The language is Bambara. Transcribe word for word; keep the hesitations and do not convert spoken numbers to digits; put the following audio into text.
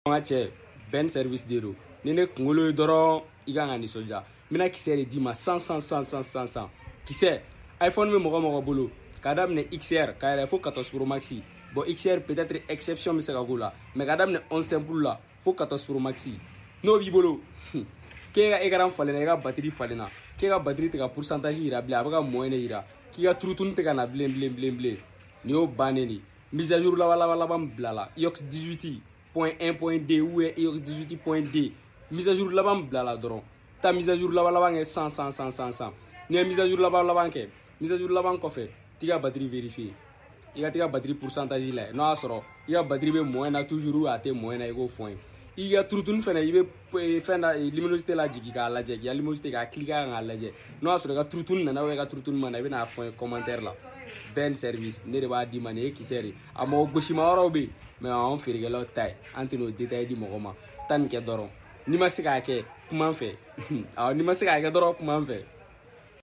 Cɛ Ben service de do ni ne kunkolo ye dɔrɔn i kan ka nisɔndiya mina kisɛ de d'i ma cent cent cent cent cent cent kisɛ iPhone bɛ mɔgɔ mɔgɔ bolo k'a daminɛ X R k'a yɛlɛ fo quatorze Pro Max bon X R peut-être exception bɛ se ka k'o la mais k'a daminɛ onze simple la fo quatorze Pro Max n'o b'i bolo k'e ka écran falenna i ka batterie falenna k'e ka batterie tɛ ka pourcentage yira bilen a bɛ ka moyenne yira k'i ka turutunu tɛ ka na bilen bilen bilen bilen nin y'o bannen de mise à jour laban laban laban bila la i O X dix-huit point un point deux ou I O X dix-huit point deux mise à jour laban bila la dɔrɔn ta mise à jour laban laban kɛ cent cent cent cent cent n'i ye mise à jour laban laban kɛ mise à jour laban kɔfɛ t'i ka batterie vérifier i ka t'i ka batterie pourcentage lajɛ n'o y'a sɔrɔ i ka batterie bɛ moyenne na toujours ou a tɛ moyenne na i k'o fɔ n ye i ka turutunu fɛnɛ i bɛ fɛn da luminosité lajigin k'a lajɛ k'i ka luminosité k'a cliquer k'a lajɛ n'o y'a sɔrɔ i ka turutunu nana ou i ka turutunu ma na i bɛna fɔ n ye commentaire la Ben service ne de b'a d'i ma nin ye kisɛ de a mɔgɔ gosima yɔrɔw bɛ yen mais anw feerekɛlaw ta ye an tɛ n'o détail di mɔgɔ ma taa nin kɛ dɔrɔn n'i ma se k'a kɛ kuma n fɛ awɔ n'i ma se k'a kɛ dɔrɔn kuma n fɛ